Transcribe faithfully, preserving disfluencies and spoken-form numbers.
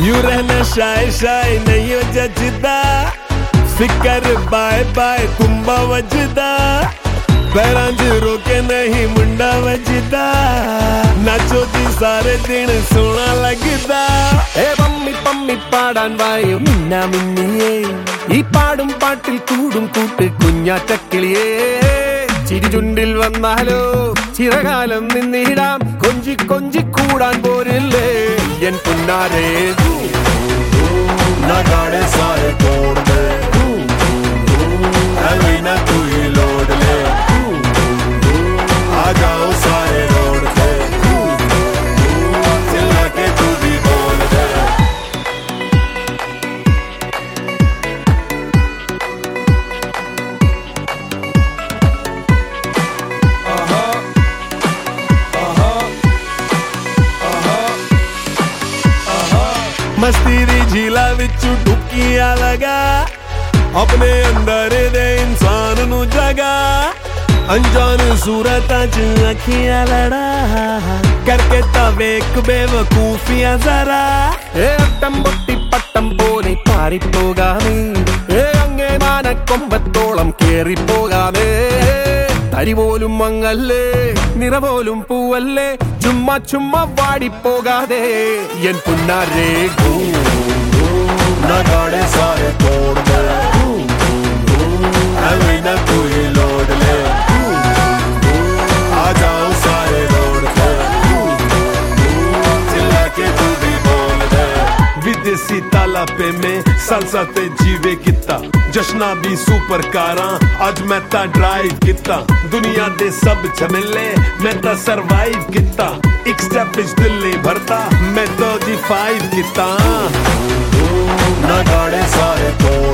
यूं रहना शाय शाय नहीं हो जजदा फिकर बाय बाय कुंभा वजदा पैरां च रोके नहीं मुंडा वजदा नाचो जी सारे दिन सोना लगदा ए पम्मी पम्मी पाടാन वायो मिन्ना मिन्निये ഈ പാടും പാട്ടിൽ കൂടും കൂട്ട് കുഞ്ഞാറ്റക്കിളിയേ ചിരി ചുണ്ടിൽ വന്നാലോ ചിരകാലം നിന്നിടാം കൊഞ്ചി കൊഞ്ചി കൂടാൻ പോരില്ലേ എൻ പുന്നാരേ നഗാടെ സാരെ തോड़ दे अवीना तू ही लौट ले आ जाओ सारे रोड पे चिल्ला के तू भी बोल दे मस्ती दी झीला विचू डुबकियां लगा अपने अंदर दे इंसान नू जगा अनजान सूरतां च अखियां लड़ा करके तवेक बेवकूफियां जरा ए अट्टम बट्टी पट्टम पोले पारिपोगामे ए अंगे मानക്കൊമ്പത്തോളം കേറിപ്പോകാമേ തരി പോലും മങ്ങല്ലേ നിറ പോലും പൂവല്ലേ ചുമ്മാ ചുമ്മാ വാടിപ്പോകാതെ എൻ പുന്നാരേ നഗാടെ സാരെ തോड़ दे अवीना तू ही लौट ले आ जाओ सारे रोड पे चिल्ला के तू भी बोल दे विदेशी ताला पे में सालसा ते जीवे किता जश्ना भी सुपर कारां आज मैं ता ड्राइव किता दुनिया दे सब झमेले मैं ता सरवाइव किता एक स्टेप विच दिल्ली भरता मैं तो जी फाइव किता नगाड़े सारे तो